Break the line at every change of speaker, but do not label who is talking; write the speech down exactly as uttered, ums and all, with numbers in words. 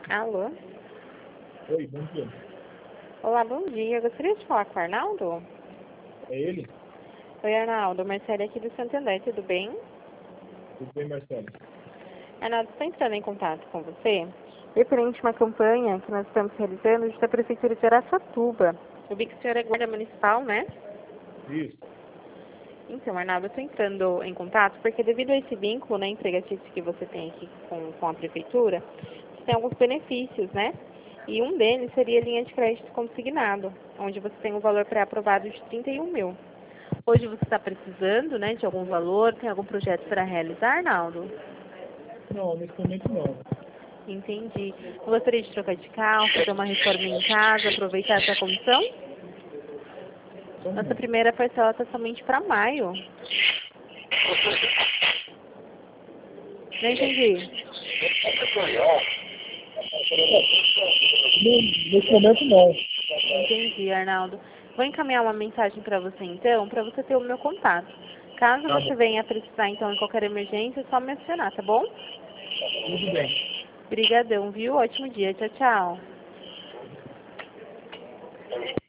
Alô?
Oi, bom dia.
Olá, bom dia. Eu gostaria de falar com o Arnaldo?
É ele?
Oi, Arnaldo. Marcelo aqui do Santander, tudo bem?
Tudo bem, Marcelo?
Arnaldo, estou entrando em contato com você referente a uma campanha que nós estamos realizando da Prefeitura de Araçatuba. Eu vi que o senhor é guarda municipal, né?
Isso.
Então, Arnaldo, eu estou entrando em contato porque devido a esse vínculo, né, empregatício que você tem aqui com, com a Prefeitura, você tem alguns benefícios, né? E um deles seria a linha de crédito consignado, onde você tem um valor pré-aprovado de trinta e um mil. Hoje você está precisando, né, de algum valor, tem algum projeto para realizar, Arnaldo?
Não, nesse momento não.
Entendi. Gostaria de trocar de carro, fazer uma reforma em casa, aproveitar essa condição?
Só um
Nossa
momento.
primeira parcela está somente para maio. Não entendi.
Não, nesse momento não.
Entendi, Arnaldo. Vou encaminhar uma mensagem para você então, para você ter o meu contato. Caso
Tá
você
bom.
venha precisar então em qualquer emergência, é só mencionar, tá bom?
Tudo bem.
Obrigadão, viu? Ótimo dia. Tchau, tchau.